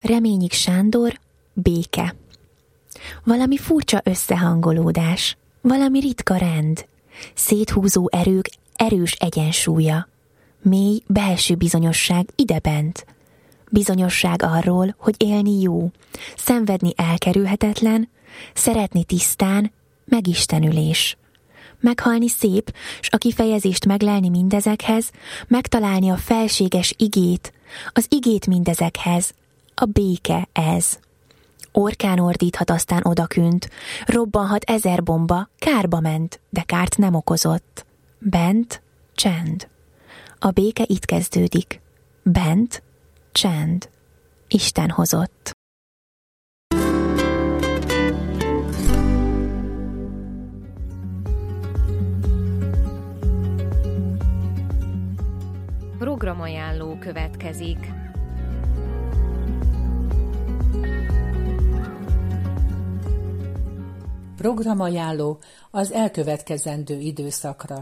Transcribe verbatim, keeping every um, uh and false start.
Reményik Sándor, béke. Valami furcsa összehangolódás, valami ritka rend, széthúzó erők erős egyensúlya, mély belső bizonyosság idebent, bizonyosság arról, hogy élni jó, szenvedni elkerülhetetlen, szeretni tisztán, megistenülés. Meghalni szép, s a kifejezést meglelni mindezekhez, megtalálni a felséges igét, az igét mindezekhez, a béke ez. Orkán ordíthat aztán odakünt, robbanhat ezer bomba, kárba ment, de kárt nem okozott. Bent csend. A béke itt kezdődik. Bent csend. Isten hozott. Programajánló következik. Programajánló az elkövetkezendő időszakra.